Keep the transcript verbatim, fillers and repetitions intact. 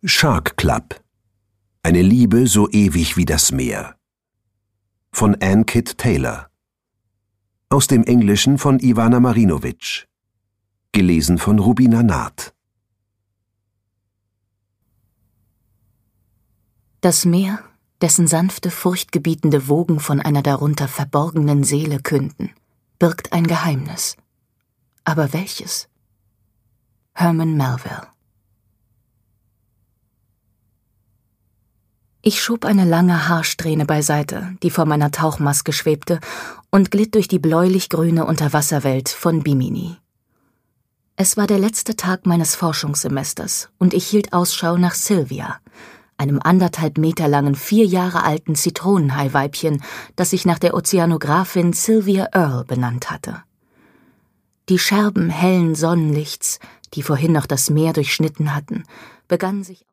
Shark Club. Eine Liebe so ewig wie das Meer. Von Anne Kidd Taylor. Aus dem Englischen von Ivana Marinovic. Gelesen von Rubina Naht. Das Meer, dessen sanfte, furchtgebietende Wogen von einer darunter verborgenen Seele künden, birgt ein Geheimnis. Aber welches? Herman Melville. Ich schob eine lange Haarsträhne beiseite, die vor meiner Tauchmaske schwebte, und glitt durch die bläulich-grüne Unterwasserwelt von Bimini. Es war der letzte Tag meines Forschungssemesters, und ich hielt Ausschau nach Sylvia, einem anderthalb Meter langen, vier Jahre alten Zitronenhaiweibchen, das sich nach der Ozeanographin Sylvia Earle benannt hatte. Die Scherben hellen Sonnenlichts, die vorhin noch das Meer durchschnitten hatten, begannen sich